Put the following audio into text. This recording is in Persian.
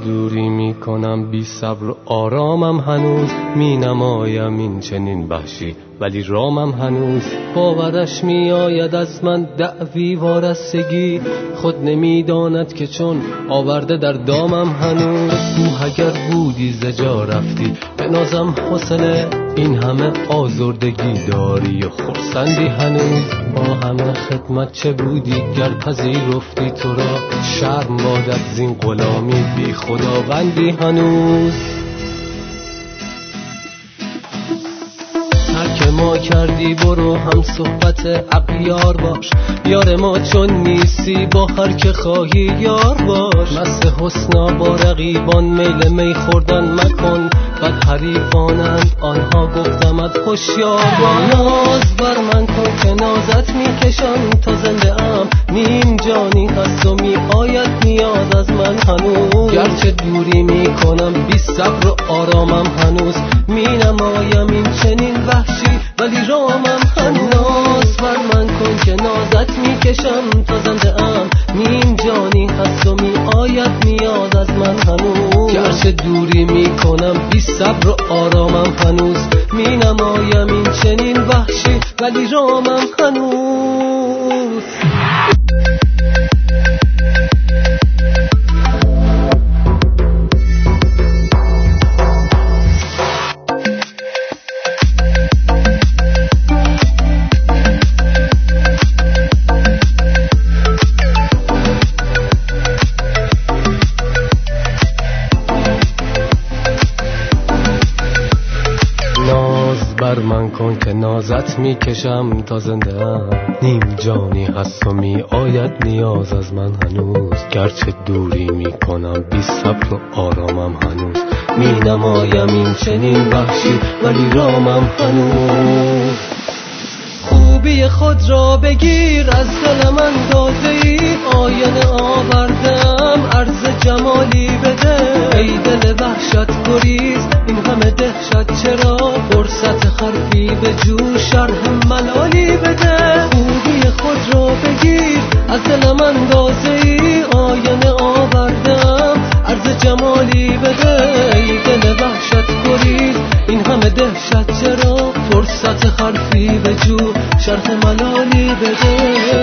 دوری میکنم بی صبر و آرامم هنوز، می نمایم این چنین وحشی ولی رامم هنوز. باورش می آید از من دعوی وارستگی، خود نمیداند که چون آورده در دامم هنوز. تو اگر بودی زجا رفتی به نازم حوصله، این همه آزردگی داری و خرسندی هنوز. با همه خدمت چه بودی گر پذیرفتی تو را، شرم بادت زین غلامی بی خداوندی هنوز. که ما کردی برو هم صحبت اغیار باش، یار ما چون نیستی با هر که خواهی یار باش. مست حسنا با رقیبان میل می خوردن مکن، بد حریفانند آنها گفتمت هوشیار باش. ناز بر من کن که نازت میکشم تا زنده ام، نیم جانی هست و می آید نیاز از من هنوز. گرچه دوری میکنم بی صبر و آرامم هنوز، می نمایم این چنین وحشی ولی رامم هنوز. ناز بر من کن که نازت میکشم تا زنده ام، نیم جانی هست و می آید نیاز از من هنوز. گرچه دوری میکنم بی صبر و آرامم هنوز، می نمایم این چنین وحشی ولی رامم هنوز. بر من کن که نازت میکشم تا زنده ام، نیم جانی هست و می آید نیاز از من هنوز. گرچه دوری میکنم بی صبر و آرامم هنوز، می نمایم این چنین وحشی ولی رامم هنوز. خوبی خود را بگیر از دل من داده‌ای، آینه آوردم عرض جمالی بده. ای دل وحشت گریز این همه دهشت چرا، فرصت حرفی به جو شرح ملالی بده. خوبی خود را بگیر از دل من داده‌ای، آینه آوردم عرض جمالی بده. ای دل وحشت گریز این همه دهشت چرا، فرصت حرفی به جو شرح ملالی بده.